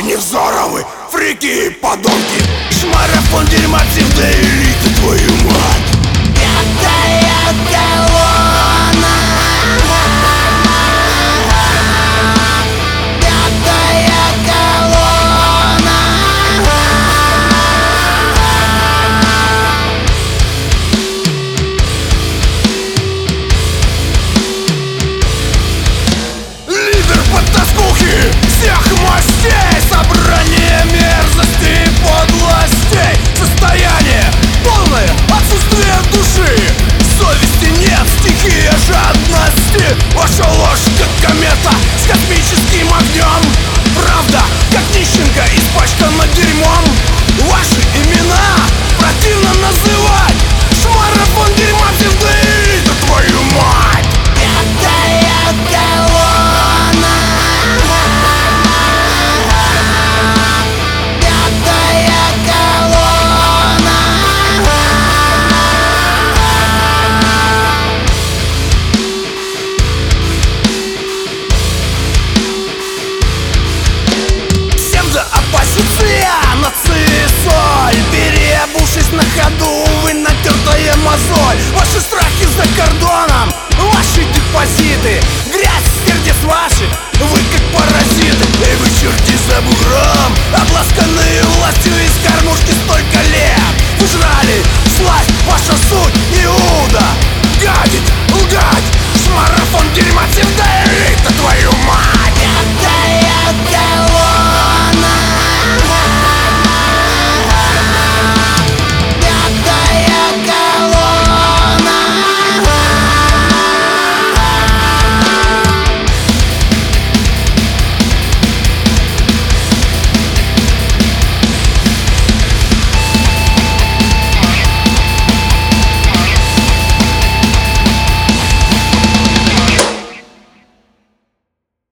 Невзоровы, фрики и подонки. Шмарафон дерьма псевдоэлиты, твою мать. Пятая колонна, пятая колонна. Лидер потаскухи всех мастей, собрание мерзостей и подлостей. Состояние полное отсутствие души, совести нет, стихия жадности. Ваша ложь как комета с космическим огнем. Правда, как нищенка, испачкана дерьмом. Ваши имена противно называть. Шмарафон дерьма псевдоэлита, твою мать. Пятая колонна, пятая колонна. Псевдооппозиция, нацисоль, переобувшись на ходу, вы натертая мозоль. Ваши страхи за кордоном, ваши депозиты, грязь сердец ваших, вы как паразиты.